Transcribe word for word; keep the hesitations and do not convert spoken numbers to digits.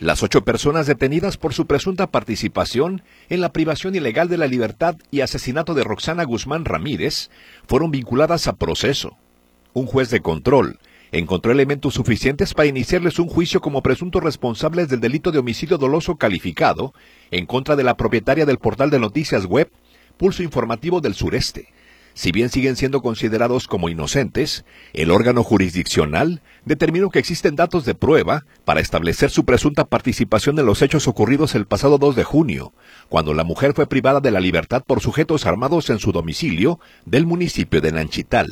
Las ocho personas detenidas por su presunta participación en la privación ilegal de la libertad y asesinato de Roxana Guzmán Ramírez fueron vinculadas a proceso. Un juez de control encontró elementos suficientes para iniciarles un juicio como presuntos responsables del delito de homicidio doloso calificado en contra de la propietaria del portal de noticias web Pulso Informativo del Sureste. Si bien siguen siendo considerados como inocentes, el órgano jurisdiccional determinó que existen datos de prueba para establecer su presunta participación en los hechos ocurridos el pasado dos de junio, cuando la mujer fue privada de la libertad por sujetos armados en su domicilio del municipio de Nanchital.